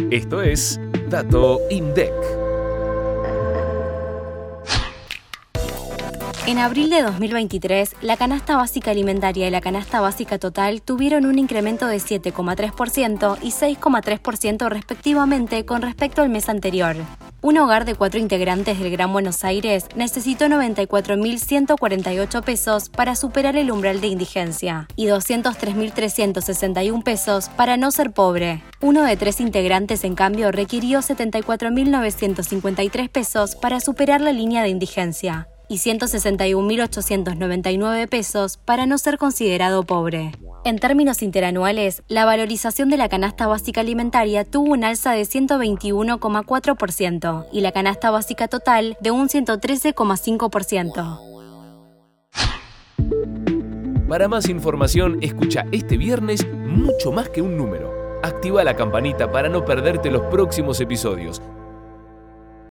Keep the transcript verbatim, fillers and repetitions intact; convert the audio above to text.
Esto es Dato INDEC. En abril de dos mil veintitrés, la canasta básica alimentaria y la canasta básica total tuvieron un incremento de siete coma tres por ciento y seis coma tres por ciento respectivamente con respecto al mes anterior. Un hogar de cuatro integrantes del Gran Buenos Aires necesitó noventa y cuatro mil ciento cuarenta y ocho pesos para superar el umbral de indigencia y doscientos tres mil trescientos sesenta y uno pesos para no ser pobre. Uno de tres integrantes, en cambio, requirió setenta y cuatro mil novecientos cincuenta y tres pesos para superar la línea de indigencia y ciento sesenta y un mil ochocientos noventa y nueve pesos para no ser considerado pobre. En términos interanuales, la valorización de la canasta básica alimentaria tuvo un alza de ciento veintiuno coma cuatro por ciento y la canasta básica total de un ciento trece coma cinco por ciento. Para más información, escucha este viernes Mucho Más que un Número. Activa la campanita para no perderte los próximos episodios